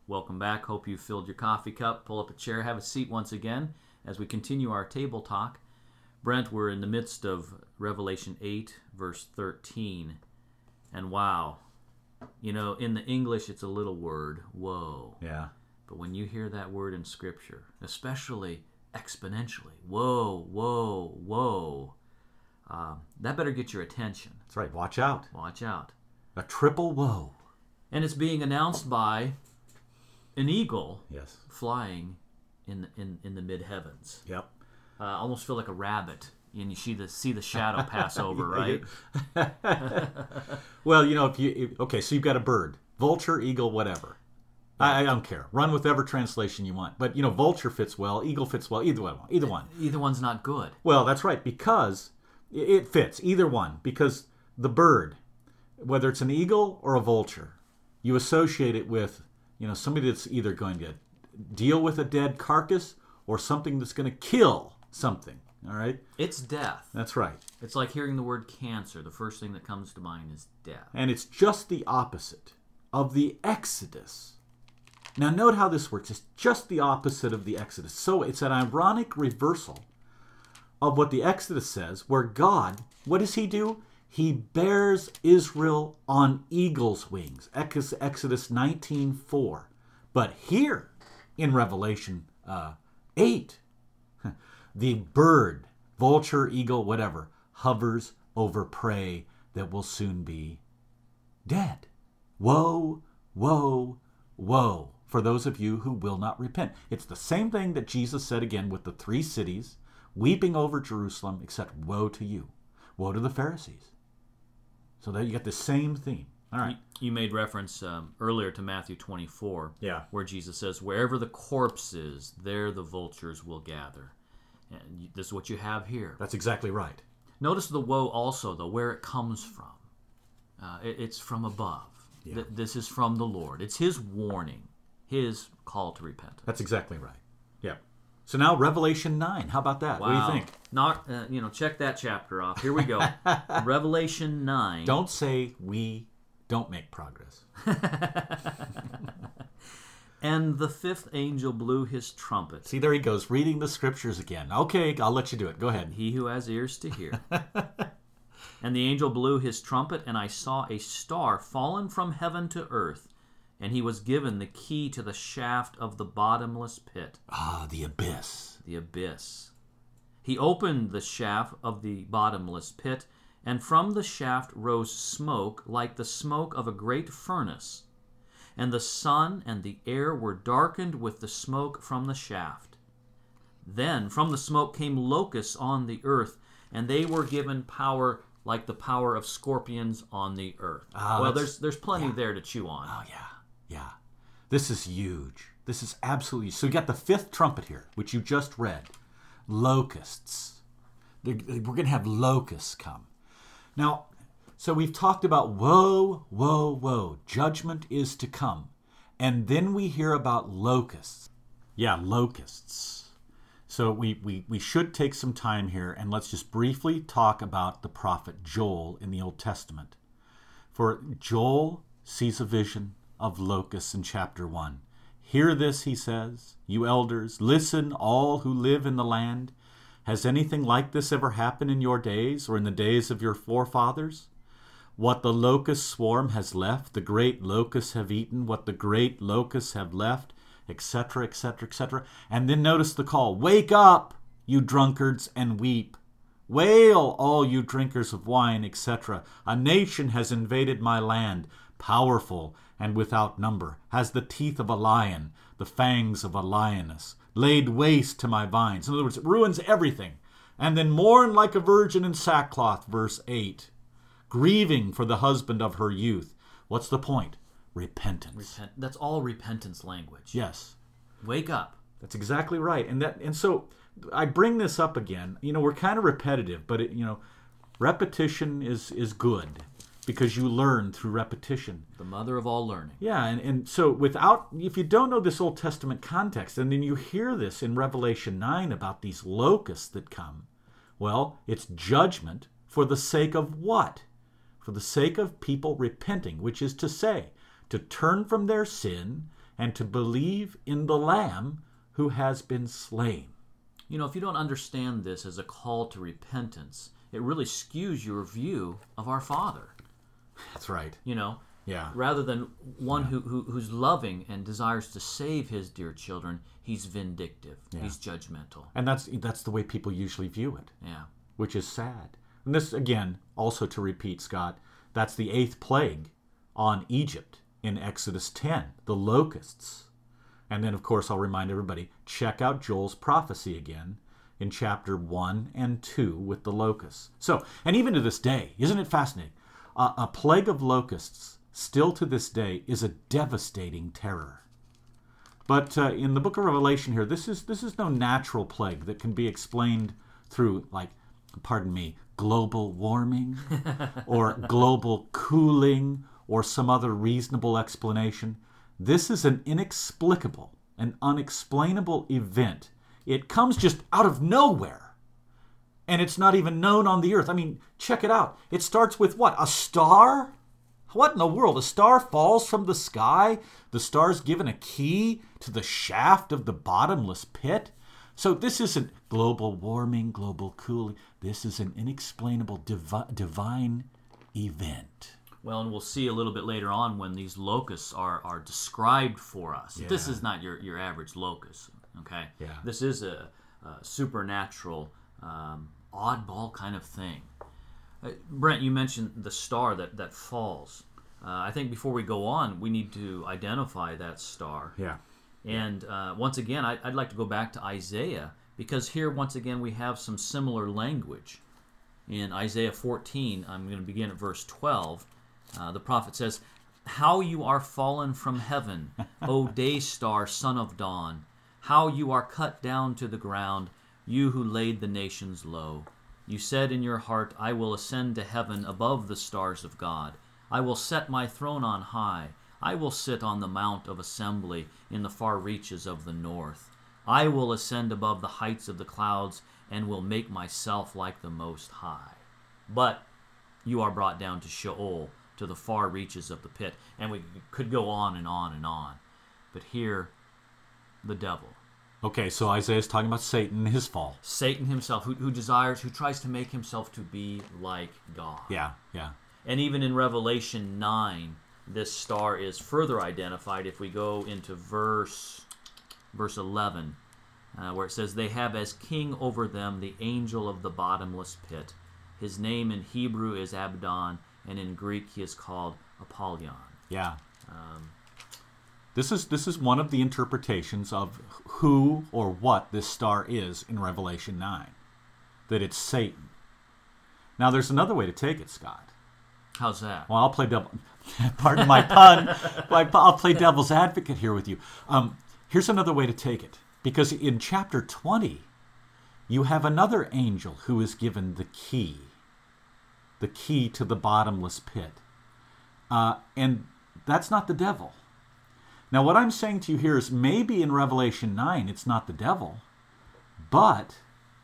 Welcome back. Hope you filled your coffee cup. Pull up a chair, have a seat once again as we continue our table talk. Brent, we're in the midst of Revelation 8, verse 13. And wow, you know, in the English it's a little word, whoa. Yeah. But when you hear that word in Scripture, especially exponentially, whoa, whoa, whoa, that better get your attention. That's right. Watch out. Watch out. A triple whoa. And it's being announced by an eagle Yes. flying in the mid-heavens. Yep. Almost feel like a rabbit, and you see the shadow pass over, right? Well, you know, so you've got a bird, vulture, eagle, whatever. I don't care. Run with whatever translation you want. But, you know, vulture fits well, eagle fits well, either one. Either one's not good. Well, that's right, because it fits, either one. Because the bird, whether it's an eagle or a vulture, you associate it with, you know, somebody that's either going to deal with a dead carcass or something that's going to kill something, all right? It's death. That's right. It's like hearing the word cancer. The first thing that comes to mind is death. And it's just the opposite of the Exodus. Now, note how this works. It's just the opposite of the Exodus. So it's an ironic reversal of what the Exodus says, where God, what does he do? He bears Israel on eagle's wings. Exodus 19:4. But here in Revelation 8, the bird, vulture, eagle, whatever, hovers over prey that will soon be dead. Woe, woe, woe for those of you who will not repent. It's the same thing that Jesus said again with the three cities weeping over Jerusalem, except woe to you. Woe to the Pharisees. So there you get the same theme. All right. You made reference earlier to Matthew 24, Yeah. where Jesus says, wherever the corpse is, there the vultures will gather. And this is what you have here. That's exactly right. Notice the woe also, though, where it comes from. It's from above. Yeah. This is from the Lord. It's his warning, his call to repentance. That's exactly right. Yeah. So now Revelation 9. How about that? Wow. What do you think? Not, check that chapter off. Here we go. Revelation 9. Don't say we don't make progress. And the fifth angel blew his trumpet. See, there he goes, reading the scriptures again. Okay, I'll let you do it. Go ahead. He who has ears to hear. And the angel blew his trumpet, and I saw a star fallen from heaven to earth, and he was given the key to the shaft of the bottomless pit. Ah, the abyss. The abyss. He opened the shaft of the bottomless pit, and from the shaft rose smoke like the smoke of a great furnace. And the sun and the air were darkened with the smoke from the shaft. Then from the smoke came locusts on the earth, and they were given power like the power of scorpions on the earth. Well, there's plenty there to chew on. Oh, yeah. This is huge. This is absolutely... So you got the fifth trumpet here, which you just read. Locusts. We're going to have locusts come. Now, so we've talked about woe, woe, woe. Judgment is to come. And then we hear about locusts. Yeah, locusts. So we should take some time here and let's just briefly talk about the prophet Joel in the Old Testament. For Joel sees a vision of locusts in chapter 1. Hear this, he says, you elders, listen, all who live in the land. Has anything like this ever happened in your days or in the days of your forefathers? What the locust swarm has left, the great locusts have eaten, what the great locusts have left, etc., etc., etc. And then notice the call, wake up, you drunkards, and weep. Wail, all you drinkers of wine, etc. A nation has invaded my land, powerful and without number, has the teeth of a lion, the fangs of a lioness, laid waste to my vines. In other words, it ruins everything. And then mourn like a virgin in sackcloth, verse 8. Grieving for the husband of her youth. What's the point? Repentance. That's all repentance language. Yes. Wake up. That's exactly right. And so I bring this up again. You know, we're kind of repetitive, but repetition is good because you learn through repetition. The mother of all learning. Yeah, and so if you don't know this Old Testament context, and then you hear this in Revelation 9 about these locusts that come, well, it's judgment for the sake of what? For the sake of people repenting, which is to say, to turn from their sin and to believe in the Lamb who has been slain. You know, if you don't understand this as a call to repentance, it really skews your view of our Father. That's right. You know, Yeah. rather than one who's loving and desires to save his dear children, he's vindictive. Yeah. He's judgmental. And that's the way people usually view it, Yeah. which is sad. And this, again, also to repeat, Scott, that's the 8th plague on Egypt in Exodus 10, the locusts. And then, of course, I'll remind everybody, check out Joel's prophecy again in chapter 1 and 2 with the locusts. So, and even to this day, isn't it fascinating? A plague of locusts, still to this day, is a devastating terror. But in the book of Revelation here, this is no natural plague that can be explained through, like, pardon me, global warming or global cooling or some other reasonable explanation. This is an inexplicable, an unexplainable event. It comes just out of nowhere. And it's not even known on the earth. I mean, check it out. It starts with what? A star? What in the world? A star falls from the sky? The star's given a key to the shaft of the bottomless pit? So this isn't global warming, global cooling. This is an inexplainable divine event. Well, and we'll see a little bit later on when these locusts are described for us. Yeah. This is not your average locust, okay? Yeah. This is a supernatural, oddball kind of thing. Brent, you mentioned the star that falls. I think before we go on, we need to identify that star. Yeah. And once again, I'd like to go back to Isaiah, because here, once again, we have some similar language. In Isaiah 14, I'm going to begin at verse 12. The prophet says, "How you are fallen from heaven, O day star, son of dawn! How you are cut down to the ground, you who laid the nations low! You said in your heart, I will ascend to heaven above the stars of God. I will set my throne on high. I will sit on the mount of assembly in the far reaches of the north. I will ascend above the heights of the clouds and will make myself like the Most High." But you are brought down to Sheol, to the far reaches of the pit. And we could go on and on and on. But here, the devil. Okay, so Isaiah's talking about Satan and his fall. Satan himself, who tries to make himself to be like God. Yeah, yeah. And even in Revelation 9, this star is further identified if we go into verse 11, where it says, "They have as king over them the angel of the bottomless pit. His name in Hebrew is Abaddon, and in Greek he is called Apollyon." Yeah. This is one of the interpretations of who or what this star is in Revelation 9. That it's Satan. Now, there's another way to take it, Scott. How's that? Well, I'll play pardon my pun. I'll play devil's advocate here with you. Here's another way to take it. Because in chapter 20, you have another angel who is given the key to the bottomless pit. And that's not the devil. Now, what I'm saying to you here is maybe in Revelation 9 it's not the devil, but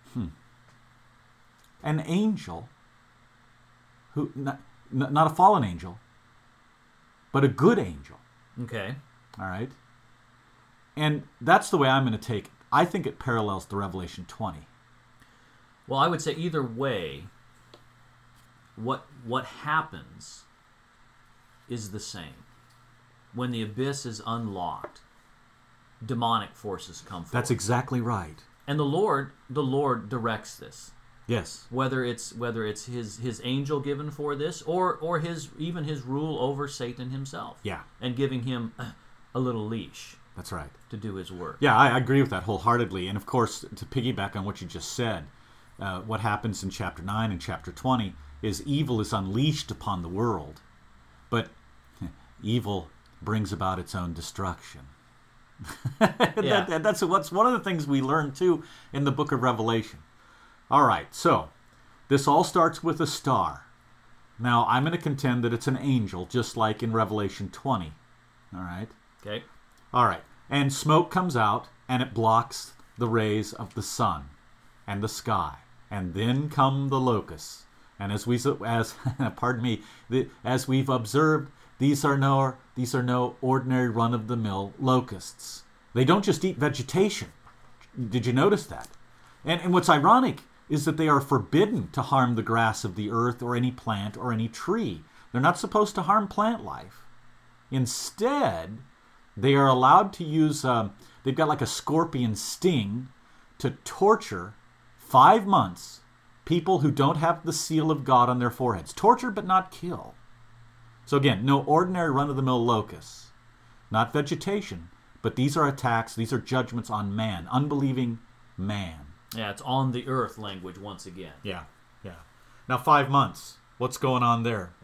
an angel who, not a fallen angel, but a good angel. Okay. All right? And that's the way I'm going to take it. I think it parallels the Revelation 20. Well, I would say either way, what happens is the same. When the abyss is unlocked, demonic forces come forth. That's exactly right. And the Lord directs this. Yes. Whether it's his angel given for this, or his rule over Satan himself. Yeah. And giving him a little leash. That's right. To do his work. Yeah, I agree with that wholeheartedly. And of course, to piggyback on what you just said, what happens in chapter 9 and chapter 20 is evil is unleashed upon the world, but evil brings about its own destruction. Yeah. That's one of the things we learn too in the book of Revelation. All right, so this all starts with a star. Now, I'm going to contend that it's an angel, just like in Revelation 20. All right? Okay. All right. And smoke comes out, and it blocks the rays of the sun and the sky. And then come the locusts. And as we've observed, These are no ordinary run-of-the-mill locusts. They don't just eat vegetation. Did you notice that? And what's ironic is that they are forbidden to harm the grass of the earth or any plant or any tree. They're not supposed to harm plant life. Instead, they are allowed to use, they've got like a scorpion sting to torture 5 months people who don't have the seal of God on their foreheads. Torture but not kill. So again, no ordinary run-of-the-mill locusts. Not vegetation, but these are attacks, these are judgments on man, unbelieving man. Yeah, it's on the earth language once again. Yeah. Now 5 months. What's going on there?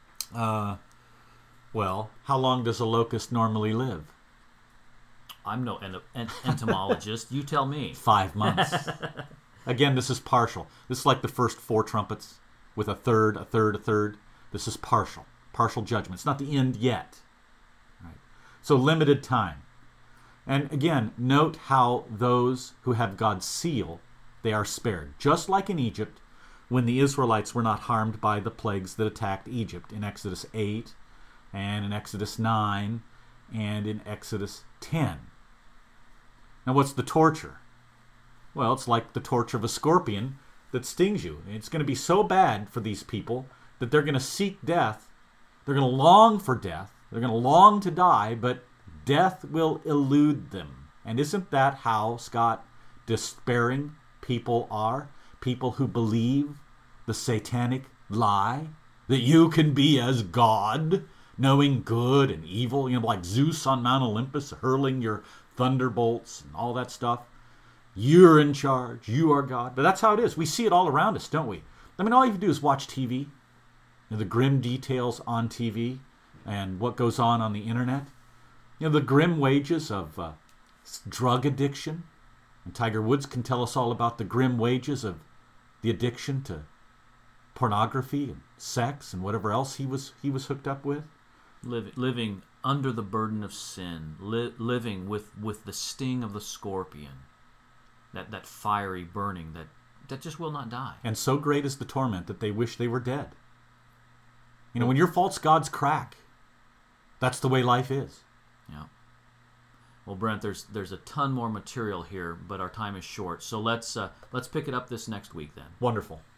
Well, how long does a locust normally live? I'm no entomologist. You tell me. 5 months. Again, this is partial. This is like the first 4 trumpets with a third, a third, a third. This is partial. Partial judgment. It's not the end yet. Right. So limited time. And again, note how those who have God's seal, they are spared. Just like in Egypt, when the Israelites were not harmed by the plagues that attacked Egypt in Exodus 8 and in Exodus 9 and in Exodus 10. Now what's the torture? Well, it's like the torture of a scorpion that stings you. It's going to be so bad for these people that they're going to seek death. They're going to long for death. They're going to long to die, but death will elude them. And isn't that how, Scott, despairing people are? People who believe the satanic lie that you can be as God, knowing good and evil, like Zeus on Mount Olympus hurling your thunderbolts and all that stuff. You're in charge. You are God. But that's how it is. We see it all around us, don't we? I mean, all you have to do is watch TV, the grim details on TV and what goes on the internet. The grim wages of drug addiction. And Tiger Woods can tell us all about the grim wages of the addiction to pornography and sex and whatever else he was hooked up with. Living under the burden of sin, living with the sting of the scorpion, that fiery burning that just will not die. And so great is the torment that they wish they were dead. When your false gods crack, that's the way life is. Yeah. Well, Brent, there's a ton more material here, but our time is short. So let's pick it up this next week then. Wonderful.